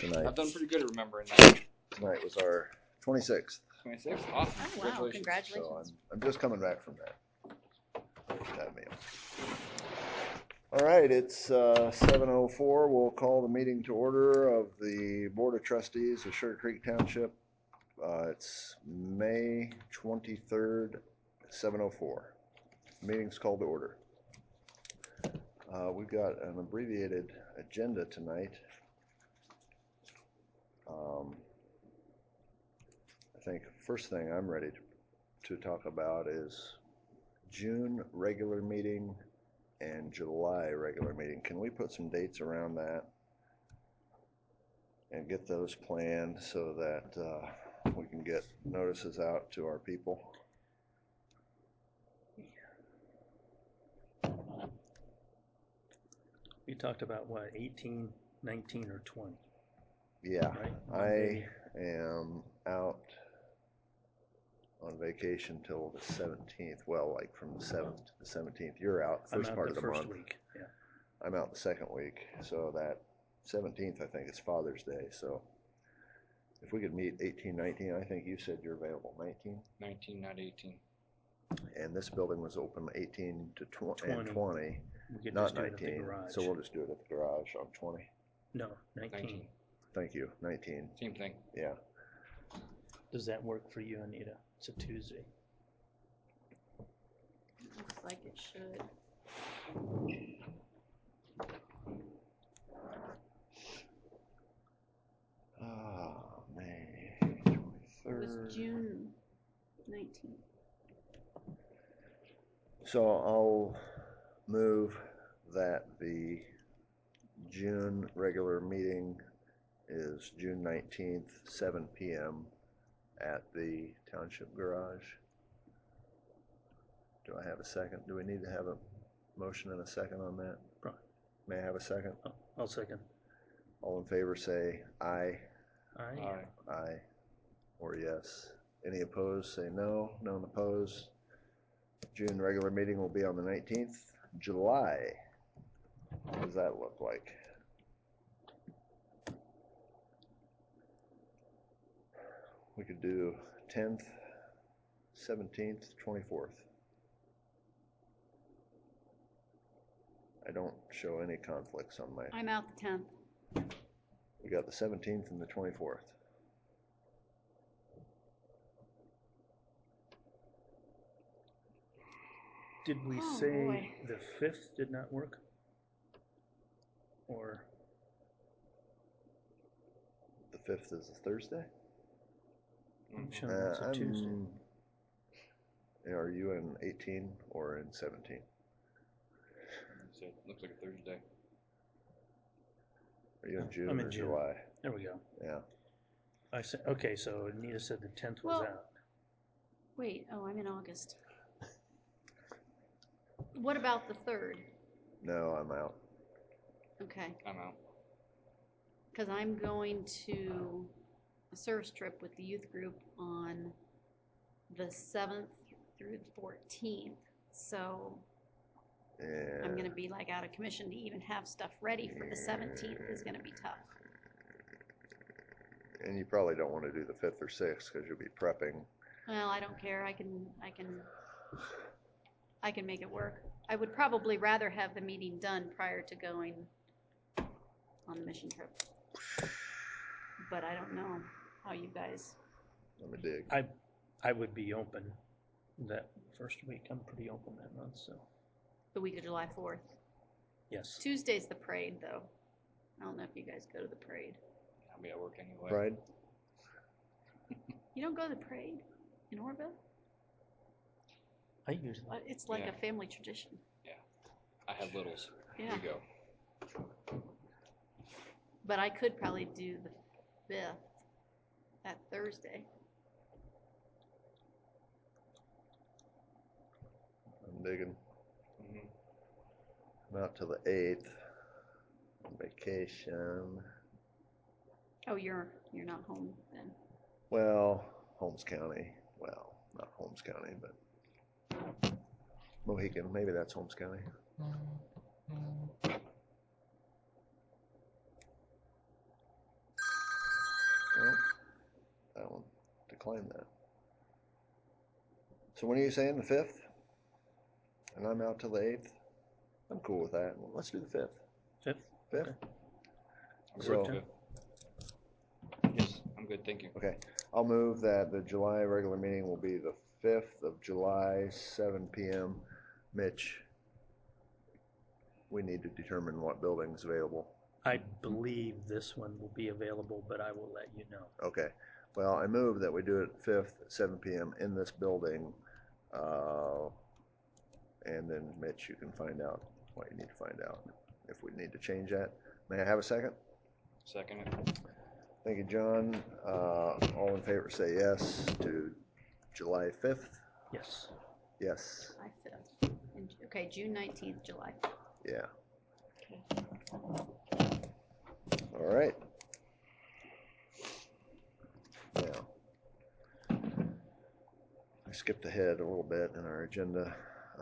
Tonight. I've done pretty good at remembering that. Tonight was our 26th. 26. Awesome. Oh, wow. Congratulations. So I'm just coming back from that meal. All right, it's 7:04. We'll call the meeting to order of the Board of Trustees of Sugar Creek Township. It's May 23rd, 7:04. Meeting's called to order. We've got an abbreviated agenda tonight. I think first thing I'm ready to talk about is June regular meeting and July regular meeting. Can we put some dates around that and get those planned so that we can get notices out to our people? You talked about what, 18, 19, or 20? Yeah, right? I am out on vacation till the 17th. Well, like from the 7th to the 17th. You're out the first part of the month. Week. Yeah. I'm out the second week, so that 17th I think is Father's Day. So if we could meet 18, 19, I think you said you're available 19. 19, not 18. And this building was open 18 to 20. And 20, we could not just do 19. it at the garage. So we'll just do it at the garage on 20. No, 19. Thank you, 19. Same thing. Yeah. Does that work for you, Anita? It's a Tuesday. Looks like it should. May It 23rd. was June 19th. So I'll move that the June regular meeting is June 19th, 7 p.m. at the Township Garage. Do I have a second? Do we need to have a motion and a second on that? Right. May I have a second? I'll second. All in favor say aye. Aye. Aye. Or yes. Any opposed say no. None opposed. June regular meeting will be on the 19th. July. What does that look like? We could do 10th, 17th, 24th. I don't show any conflicts on my. I'm out the 10th. We got the 17th and the 24th. Did we Oh, say boy. the 5th did not work? Or The 5th is a Thursday? I'm sure it's a Tuesday. Are you in 18 or in 17? So it looks like a Thursday. Are you in June I'm or in June. July? There we go. Yeah. I said, okay, so Anita said the 10th was Well- out. Wait, oh, I'm in August. What about the 3rd? No, I'm out. Okay, I'm out. because I'm going to a service trip with the youth group on the 7th through the 14th. So And I'm going to be like out of commission to even have stuff ready for the 17th is going to be tough. And you probably don't want to do the 5th or 6th because you'll be prepping. Well, I don't care. I can make it work. I would probably rather have the meeting done prior to going on the mission trip. But I don't know how you guys. Let me dig. I would be open that first week. I'm pretty open that month, so The week of July 4th. yes. Tuesday's the parade, though. I don't know if you guys go to the parade. I'll be at work anyway. Pride? You don't go to the parade in Orville? I usually. It's like Yeah. a family tradition. I have littles. Yeah. Here you go. But I could probably do the 5th, that Thursday. I'm digging. Mm-hmm. I'm out till the 8th. On vacation. Oh, you're not home then. Well, Holmes County. Well, not Holmes County, but Mohican. Maybe that's Holmes County. decline that. So when are you saying, the 5th? And I'm out till the 8th? I'm cool with that. Let's do the 5th. 5th? 5th? Okay. I'm So- good. Yes, I'm good, thank you. Okay, I'll move that the July regular meeting will be the 5th of July, 7 PM. Mitch, we need to determine what building's available. I believe this one will be available, but I will let you know. Okay, well, I move that we do it 5th at 7 PM in this building. And then Mitch, you can find out what you need to find out, if we need to change that. May I have a second? Second it. Thank you, John. All in favor say yes to July 5th? Yes. Yes, July 5th. Okay, June 19th, July 5th. yeah. All right. Now, I skipped ahead a little bit in our agenda.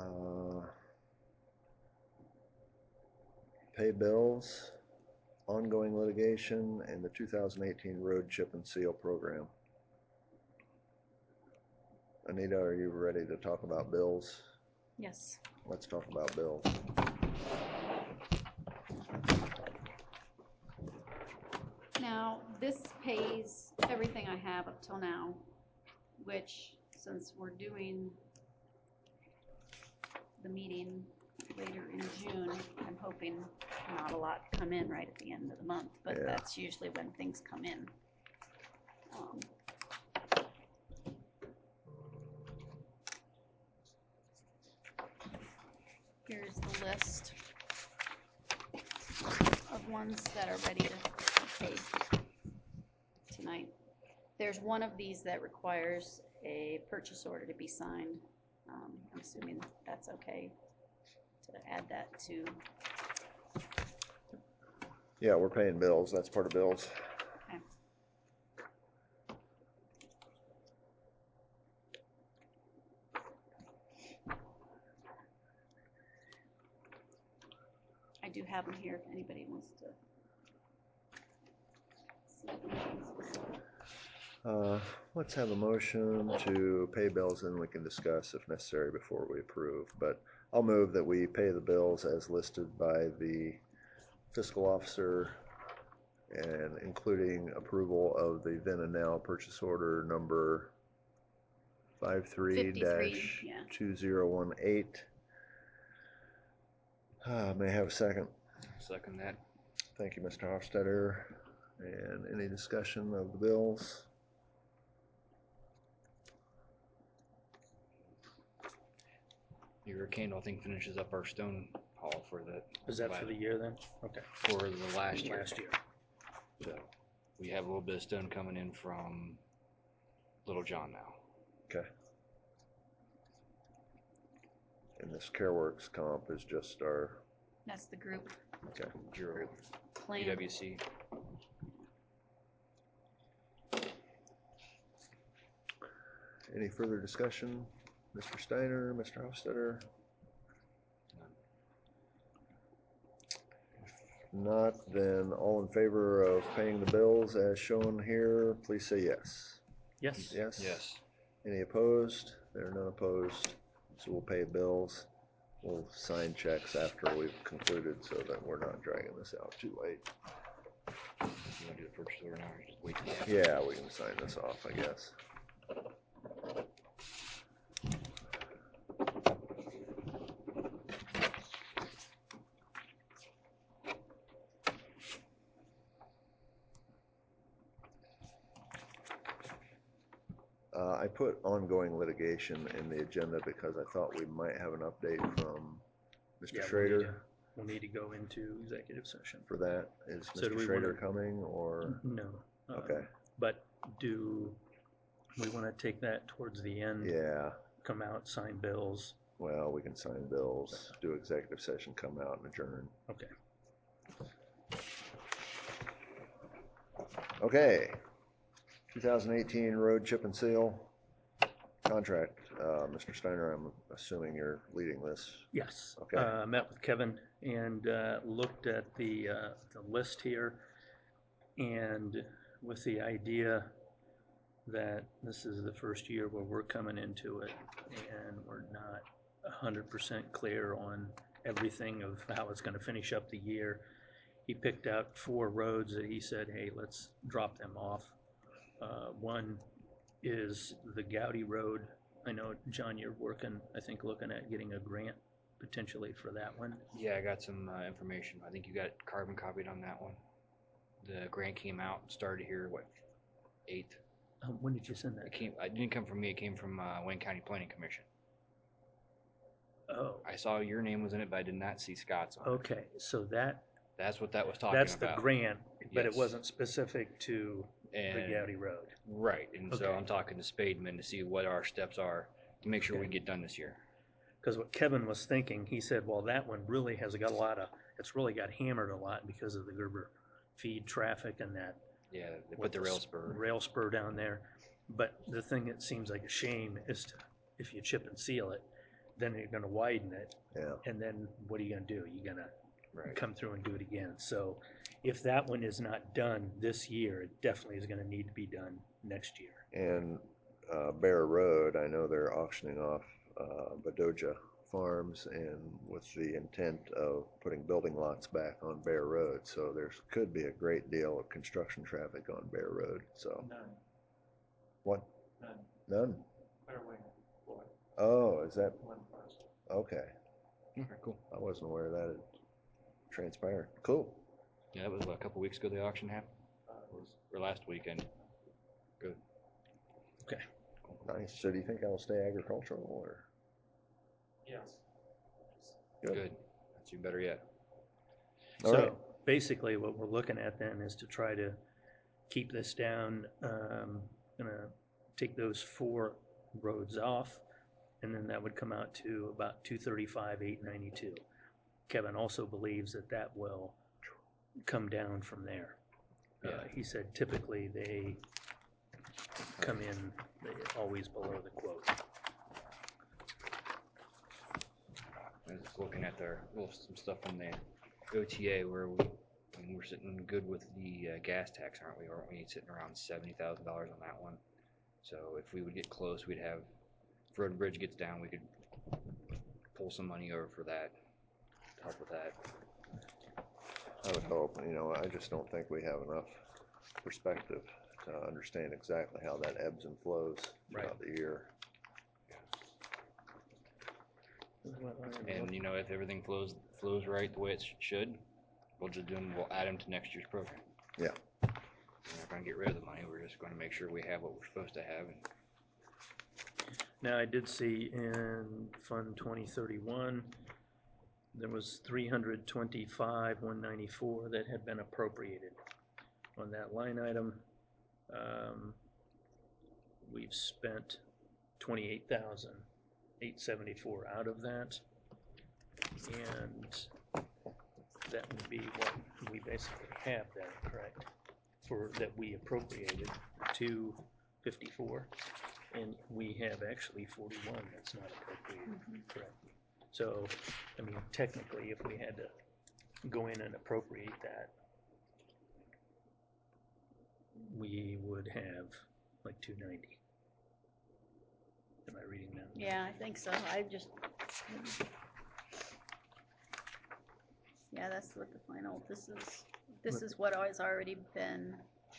Pay bills, ongoing litigation, and the 2018 road chip and seal program. Anita, are you ready to talk about bills? Yes. Let's talk about bills. Now, this pays everything I have up till now, which, since we're doing the meeting later in June, I'm hoping not a lot to come in right at the end of the month, but Yeah. that's usually when things come in. Here's the list of ones that are ready to pay tonight. There's one of these that requires a purchase order to be signed. I'm assuming that's okay to add that to. Yeah, we're paying bills. That's part of bills. Okay. I do have them here if anybody wants to see anything specific. Let's have a motion to pay bills, and we can discuss if necessary before we approve. But I'll move that we pay the bills as listed by the fiscal officer, and including approval of the then and now purchase order number 53-2018. May I have a second? Second that. Thank you, Mr. Hofstadter. And any discussion of the bills? The Hurricane, I think, finishes up our stone haul for the. Is that for the year then? Okay. For the last year. Last year. So we have a little bit of stone coming in from Little John now. Okay. And this CareWorks comp is just our, That's the group okay. Giro, plan. UWC. Any further discussion? Mr. Steiner, Mr. Hofstadter? Not, then all in favor of paying the bills as shown here, please say yes. Yes. Yes? Yes. Any opposed? There are none opposed, so we'll pay bills. We'll sign checks after we've concluded so that we're not dragging this out too late. You want to do the purchase order now or just wait till after? Yeah, we can sign this off, I guess. I put ongoing litigation in the agenda because I thought we might have an update from Mr. Yeah, Schrader we'll need to go into executive session. for that. Is So do Mr. we Schrader wanna- coming or? No. Okay. But do we want to take that towards the end? Yeah, Come out, sign bills? well, we can sign bills, do executive session, come out and adjourn. Okay. Okay. 2018 road chip and seal contract. Mr. Steiner, I'm assuming you're leading this. Yes. Okay. Met with Kevin and looked at the list here, and with the idea that this is the first year where we're coming into it and we're not 100% clear on everything of how it's gonna finish up the year. He picked out 4 roads that he said, hey, let's drop them off. One is the Gowdy Road. I know, John, you're working, I think, looking at getting a grant potentially for that one. Yeah, I got some information. I think you got carbon copied on that one. The grant came out, started here, what, 8th? When did you send that? It didn't come from me. It came from Wayne County Planning Commission. Oh, I saw your name was in it, but I did not see Scott's on it. okay, so That's what that was talking that's about. the grant, but it Yes. wasn't specific to the And Gowdy Road. right, and so Okay. I'm talking to Spademan to see what our steps are to make sure we get done this year. Because what Kevin was thinking, he said, well, that one really has got a lot of, it's really got hammered a lot because of the Gerber feed traffic and that. Yeah, they with put the rail spur. Rail spur down there. But the thing that seems like a shame is to, if you chip and seal it, then you're gonna widen it. Yeah. And then what are you gonna do? You're gonna Right. come through and do it again. So if that one is not done this year, it definitely is gonna need to be done next year. And Bear Road, I know they're auctioning off Badoja Farms, and with the intent of putting building lots back on Bear Road. So there could be a great deal of construction traffic on Bear Road. So None, what? none. None? Clear Wing, boy, Oh, is that one parcel. okay? Okay, cool. I wasn't aware that had transpired. Cool. Yeah, that was what, a couple weeks ago the auction happened, or last weekend. Good. Okay. Nice. So do you think I'll stay agricultural or? Yes. Good. That's even better yet. All So right. basically what we're looking at then is to try to keep this down, gonna take those 4 roads off, and then that would come out to about 235, 892. Kevin also believes that that will come down from there. Yeah. He said typically they come in always below the quote. I was looking at some stuff on the OTA where we're sitting good with the gas tax, aren't we? Aren't we sitting around $70,000 on that one? So if we would get close, we'd have, if Road and Bridge gets down, we could pull some money over for that, to help with that. I would hope. I just don't think we have enough perspective to understand exactly how that ebbs and flows throughout the year. And if everything flows right the way it should, we'll add them to next year's program. Yeah. We're not going to get rid of the money. We're just going to make sure we have what we're supposed to have. Now, I did see in Fund 2031, there was 325,194 that had been appropriated on that line item. We've spent 28,874 out of that, and that would be what we basically have then, correct? For that we appropriated 254, and we have actually 41 that's not appropriated, correct? So, I mean, technically, if we had to go in and appropriate that, we would have like 290. Am I reading that? Yeah, I think so. Yeah, that's what the final, this is what has already been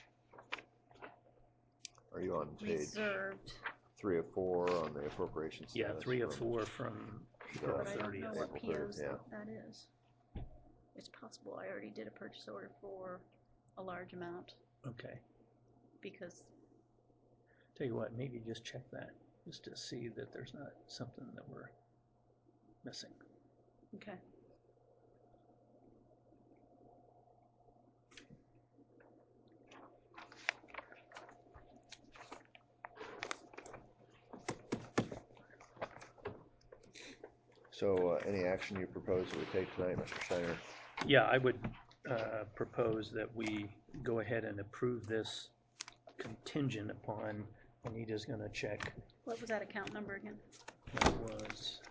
Are you on page reserved. 3 of 4 on the appropriation status? Yeah, 3 of 4 from April But I don't know 30th. what April 30th, POs yeah. that is. It's possible I already did a purchase order for a large amount Okay. because, Tell you what, maybe just check that, just to see that there's not something that we're missing. okay. So any action you propose that we take tonight, Mr. Steiner? Yeah, I would propose that we go ahead and approve this contingent upon, Anita's gonna check, What was that account number again? that was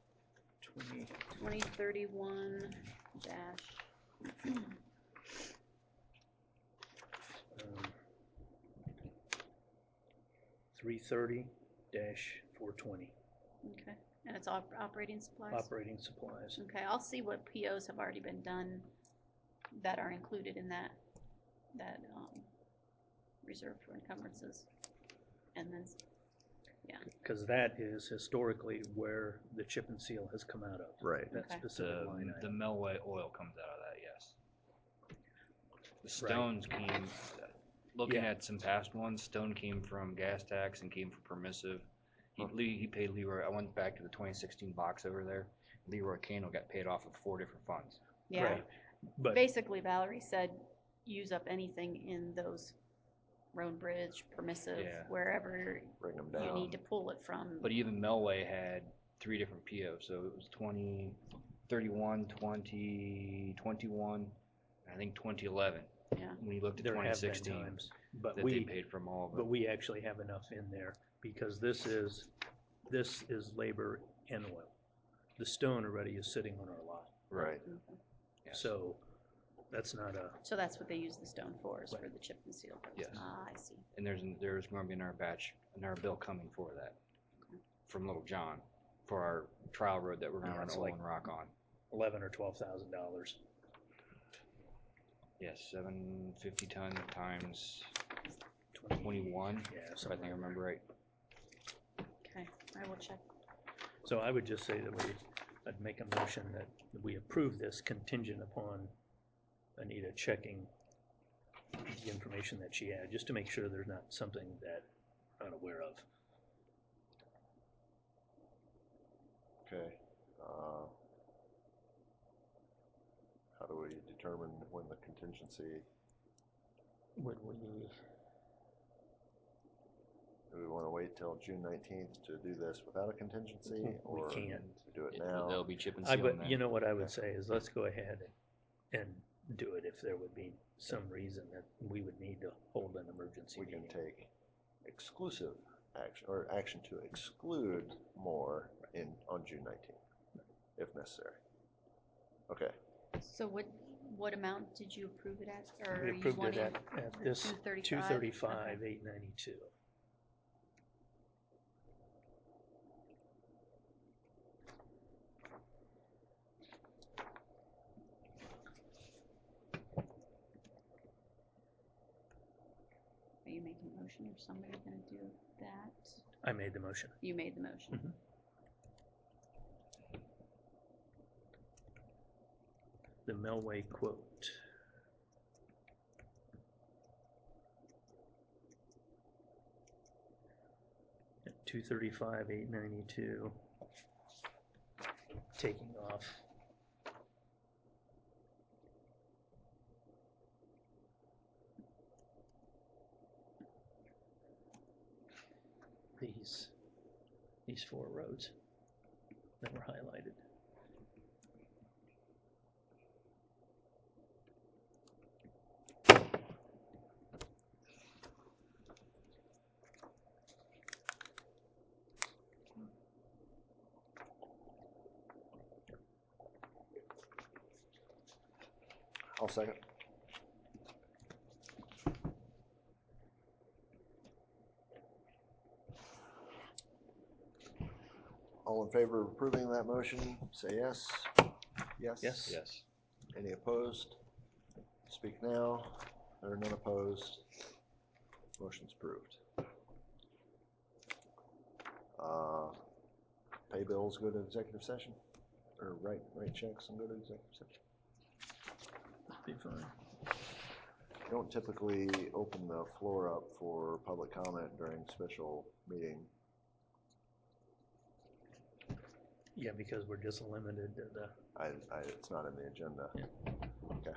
2031 dash, 330-420, Okay, and it's operating supplies? operating supplies. Okay, I'll see what POs have already been done that are included in that, reserved for encumbrances. And then, Because that is historically where the chip and seal has come out of. Right. That Okay. specific line The item. Melway oil comes out of that, yes. The stones came, looking Yeah. at some past ones, stone came from gas tax and came from permissive. He paid Leroy, I went back to the 2016 box over there. Leroy Kano got paid off of 4 different funds. yeah, Right. But basically Valerie said, use up anything in those road bridge, permissive, Yeah. wherever Bring them you down. need to pull it from. But even Melway had 3 different POs, so it was 2031, 2021, I think 2011. Yeah. When you looked at there have been 2016, times, but that they paid from all of but it. we actually have enough in there because this is labor and oil. The stone already is sitting on our lot. Right. Okay. Yes. So that's not a, So that's what they use the stone for, is for Right. the chip and seal. Yes. Ah, I see. And there's going to be another bill coming for that from Little John for our trial road that we're going to Yeah, run it's oil like- and rock on. $11,000 or $12,000. Yes, 750 ton times 20 21. Yeah, If I something think I like remember right. Okay, I will check. So I would just say that I'd make a motion that we approve this contingent upon Anita checking the information that she had, just to make sure there's not something that I'm not aware of. Okay. How do we determine when the contingency, Would we, do we want to wait till June 19th to do this without a contingency? Or can. do it They'll now? be chip and I seal. would, you know what I would say is let's go ahead and do it if there would be some reason that we would need to hold an emergency We can meeting. take exclusive action, or action to exclude more on June 19th, if necessary. Okay. So what amount did you approve it at? Or We you approved it wanted at this 235? 235,892. Are you making a motion or somebody gonna do that? I made the motion. You made the motion. Mhm. The Melway quote. At 235,892. Taking off these 4 roads that were highlighted. I'll second. All in favor of approving that motion, say yes. Yes? Yes. Yes. Any opposed? Speak now. There are none opposed. Motion's approved. Pay bills, go to executive session? Or write checks and go to executive session? Be fine. Don't typically open the floor up for public comment during special meeting. Yeah, because we're just limited to the, It's not in the agenda. Yeah. Okay.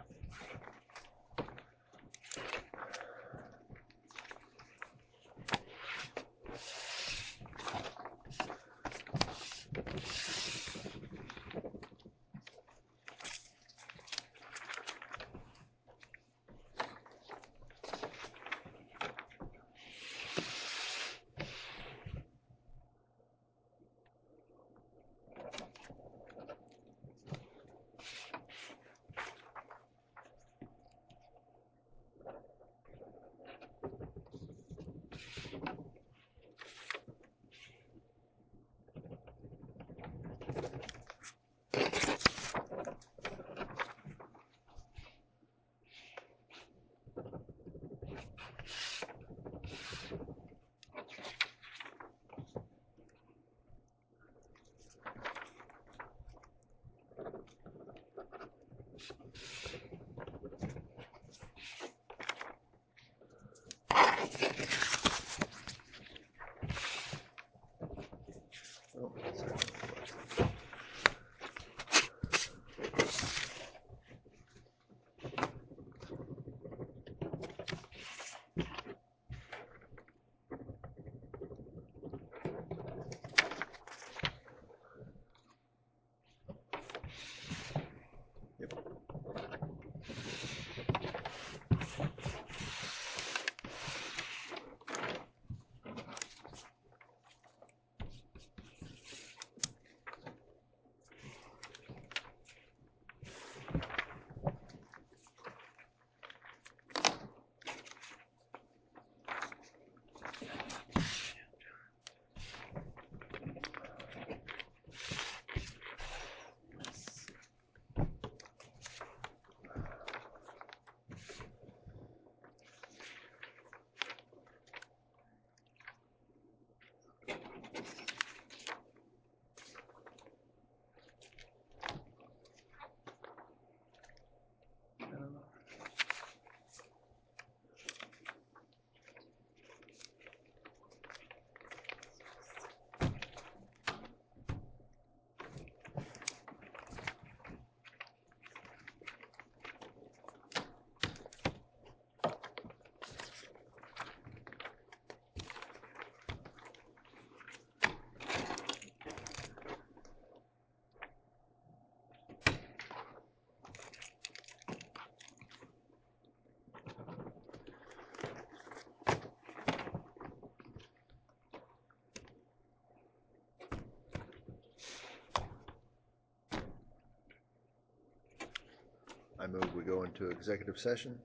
I move we go into executive session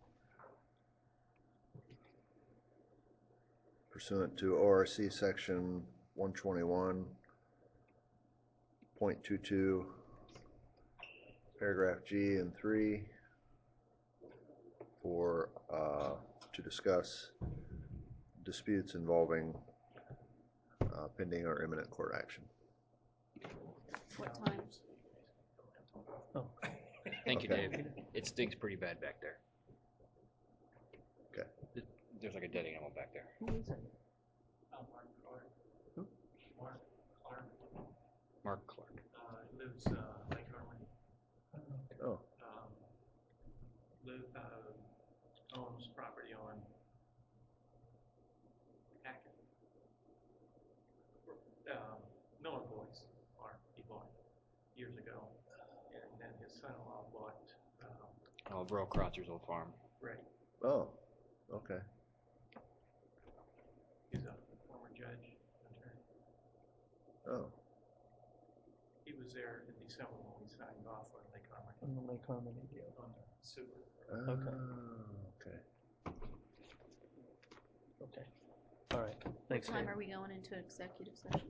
pursuant to ORC section 121.22, paragraph G and 3, for, to discuss disputes involving pending or imminent court action. What time? Oh, Thank you, Okay. Dave. It stinks pretty bad back there. Okay. There's like a dead animal back there. who is it? Mark Clark. Who? Mark Clark, Mark Clark. lives, Lake Harmony. Oh, Owns property on Hackett. Miller Boys farm he bought years ago, and then his son-in-law bought, Oh, Burl Crotcher's old farm. right, oh, okay. he's a former judge, attorney. Oh, He was there in December when we signed off on Lake Harmony, On the Lake Harmony deal. on the sewer. okay. Okay. All right. What Thanks, time Dave. are we going into executive session?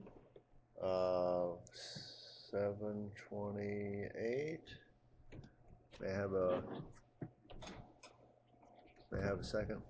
7:28. May I have a second?